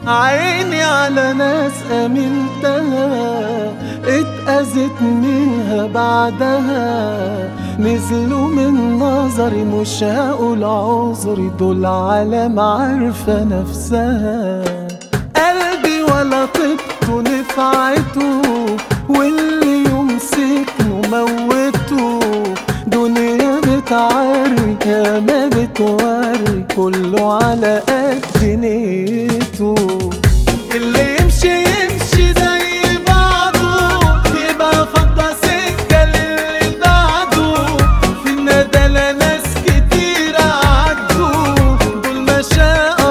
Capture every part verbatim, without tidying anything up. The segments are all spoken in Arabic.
عيني على ناس امنتها اتأذت منها بعدها، نزلوا من نظري مش هقول عذري، دول عالم عارفة نفسها. قلبي ولا طبته نفعته، واللي يمسكنه موته. دنيا بتعري يا ما بتوري، كله على قد نيته. اللي يمشي يمشي زي بعضه، يبقى فضى سكة للي بعده. في الندلة ناس كتير عدوا، دول ما شاء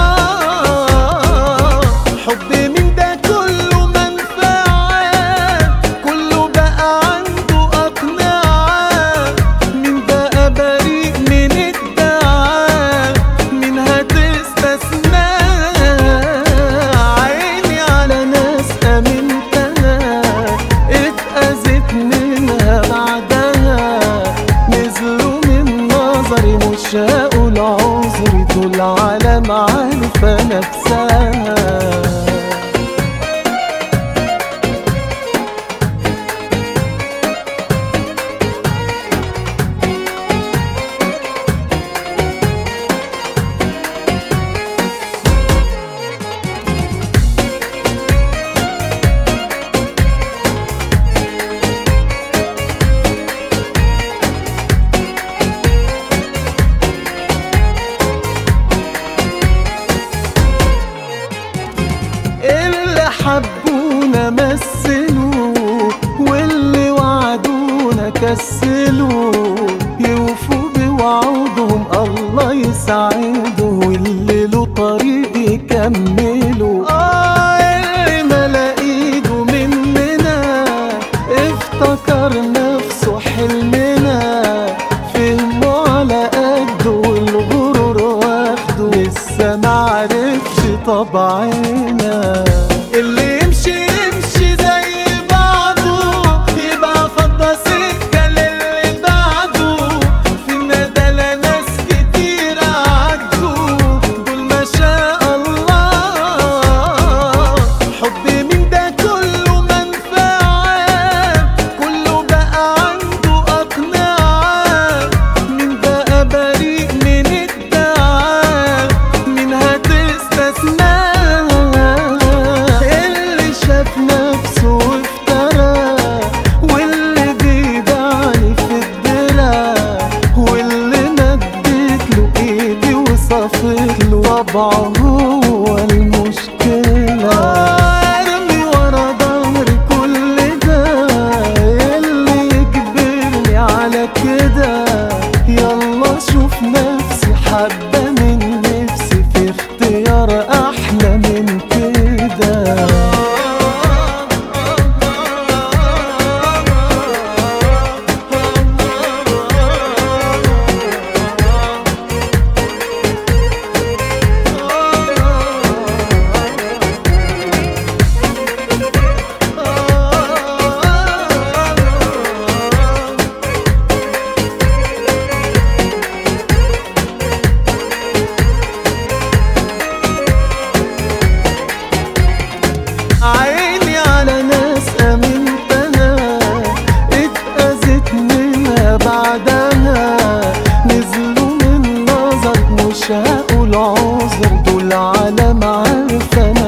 الله. حب من ده كله منفعة، كله بقى عنده أقنعة. مين بقى بريء من ادعاء، مين هتستثنى. عيني على ناس أمنتها اتأذت منها بعدها، نزلوا من نظري مش هقول عذري، دول عالم عارفة نفسها. اللي حبونا مثلوا، واللي وعدونا كسلوا. يوفوا بوعودهم الله يسعدوا، واللي له طريق يكملوا. آه اللي ملا ايده مننا، افتكر نفسه حلمنا. فهموا على قده والغرور واخده، لسه معرفش طبعنا. اللي يمشي يمشي زي بعضه، يبقى فضى سكة للي بعده. في الندلة ناس كتير عدوا، دول ما شاء الله. حب من ده كله منفعة، كله بقى عنده أقنعة. مين بقى بريء من ادعاء، مين هتستثنى. اللي شاف نفسه وافترى، واللي بيدعني في الدرع. واللي مدت له ايدي وصفت له طبعه هو المشكلة. ارمي ورا ظهري كل ده، اللي يجبرني على كده. يلا شوف نفسي حبة من نفسي، في اختيار احلى من كده. عيني على ناس أمنتها اتأذت منها بعدها، نزلوا من نظر مش هقول عذر، دول عالم عارفة